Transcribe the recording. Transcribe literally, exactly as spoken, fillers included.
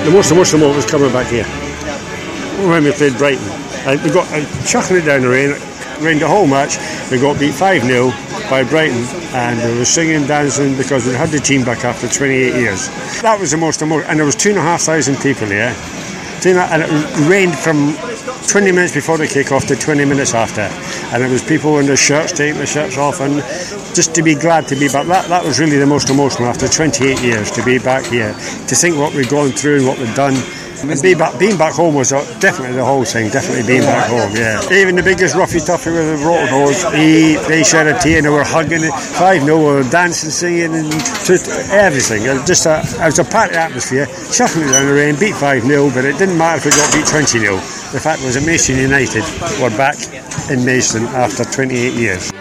the most emotional moment was coming back here when we played Brighton. And we got uh, chucking it down the rain, rained the whole match. We got beat five nil by Brighton, and we were singing, dancing because we had the team back after twenty-eight years. That was the most emotional, and there was two and a half thousand people here. And it rained from twenty minutes before the kick-off to twenty minutes after, and it was people in their shirts taking their shirts off, and just to be glad to be back. That that was really the most emotional after twenty-eight years, to be back here, to think what we've gone through and what we've done. And be back, being back home was definitely the whole thing, definitely being back home, yeah. Even the biggest roughy toughy with the road hose, he, they shed a tea and they were hugging it, five nil, we were dancing, singing, and just everything. It was just a, it was a party atmosphere, chucking it down the rain, beat five nil, but it didn't matter if we got beat twenty nil. The fact was that Mason United were back in Mason after twenty-eight years.